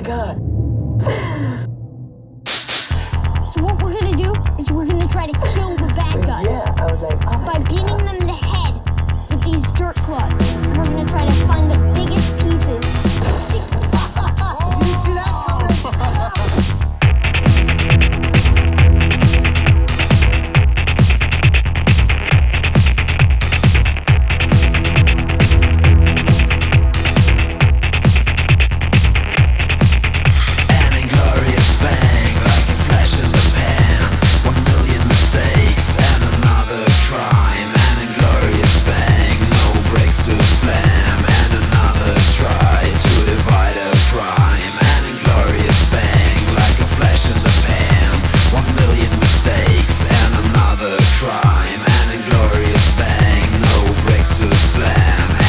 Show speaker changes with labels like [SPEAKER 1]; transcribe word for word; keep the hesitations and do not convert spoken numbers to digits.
[SPEAKER 1] my god.
[SPEAKER 2] So what we're gonna do is we're gonna try to kill the bad guys.
[SPEAKER 1] Yeah, I was like, oh my
[SPEAKER 2] by beating them in the head with these dirt clods.